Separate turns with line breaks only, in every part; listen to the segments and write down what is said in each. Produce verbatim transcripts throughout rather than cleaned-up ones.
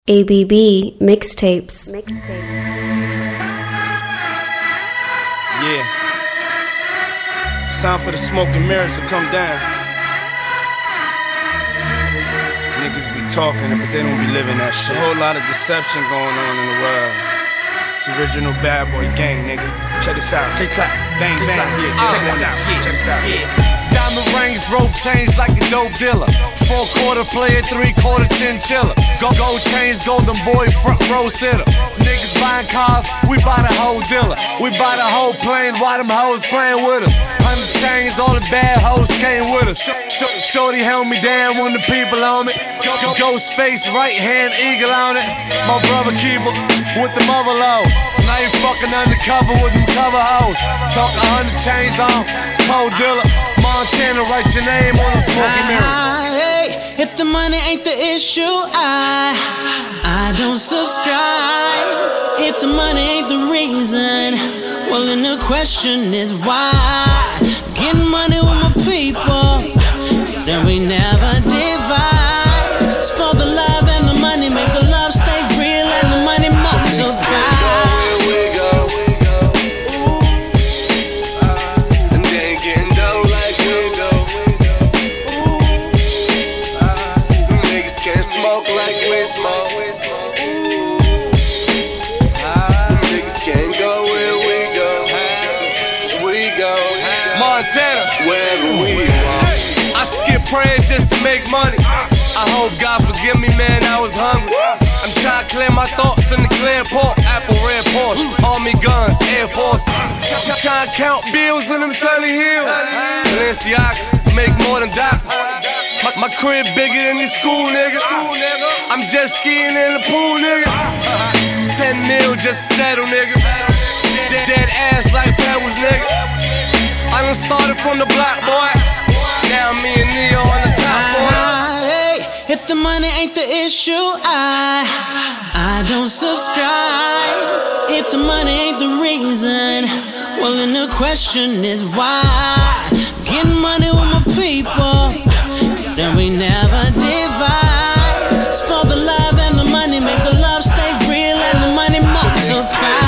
A B B Mixtapes. Mixtapes.
Yeah. It's time for the smoke and mirrors to come down. Niggas be talking it, but they don't be living that shit. A whole lot of deception going on in the world. It's original bad boy gang, nigga. Check this out. Click clap. Bang bang. Yeah, check this out. Yeah, check this out. Yeah.
Diamond rings, rope chains like a dope dealer. Four quarter player, three quarter chinchilla. Go gold chains, golden boy, front row sitter. Niggas buying cars, we buy the whole dealer. We buy the whole plane, why them hoes playing with us? Hundred chains, all the bad hoes came with us. Sh- Shorty held me down when the people on me. Ghost face, right hand, eagle on it. My brother keeper with the mother load. Now you fucking undercover with them cover hoes. Talk a hundred chains on, cold dealer. Montana, write your name on the smoky mirrors.
Hey, if the money ain't the issue, I I don't subscribe. If the money ain't the reason, well then the question is why. Getting money with my people, then we never divide. It's for the love and the money, make the love stay real and the money multiply.
Montana, wherever we are. I skip prayer just to make money. I hope God forgive me, man, I was hungry. I'm trying to clear my thoughts in the clear port. Apple red Porsche, army guns, Air Force. Trying to count bills in them sunny hills. Balenciagas make more than doctors. My, my crib bigger than your school, nigga. I'm just skiing in the pool, nigga. Ten mil just to settle, nigga. Dead ass like pebbles, nigga. I done started from the block, boy. Now me and Neo on the top, boy.
Hey, if the money ain't the issue, I I don't subscribe. If the money ain't the reason, well then the question is why. Getting money with my people, then we never divide. It's for the love and the money, make the love stay real and the money multiply.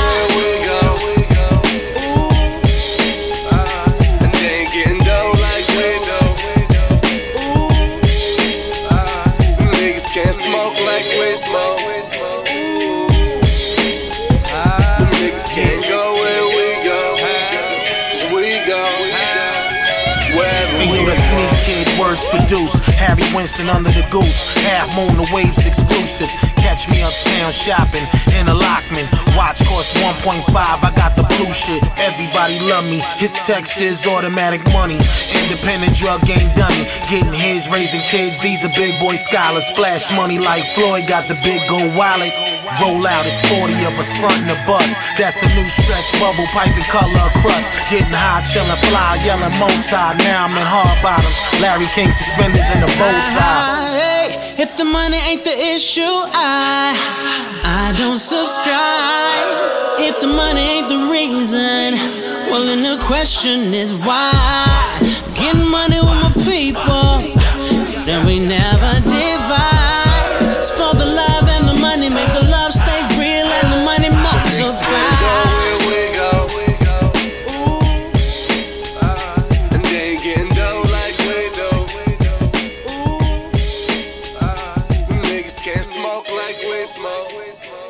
Words produce Harry Winston under the goose. Half moon, the waves exclusive. Catch me uptown shopping in a Lockman. Watch cost one point five. I got the blue shit. Everybody love me. His texture is automatic money. Independent drug game dummy. Getting his, raising kids. These are big boy scholars. Splash money like Floyd. Got the big gold wallet. Roll out, it's forty of us frontin' the bus. That's the new stretch bubble, piping color crust. Getting high, chillin', fly, yellin' multi. Now I'm in hard bottoms, Larry King suspenders in the bow tie.
Hey, if the money ain't the issue, I I don't subscribe. If the money ain't the reason, well then the question is why. Getting money with my people, then we never divide. It's for the love and the money, make the love stay real and the money multiply.
Can't smoke like we smoke.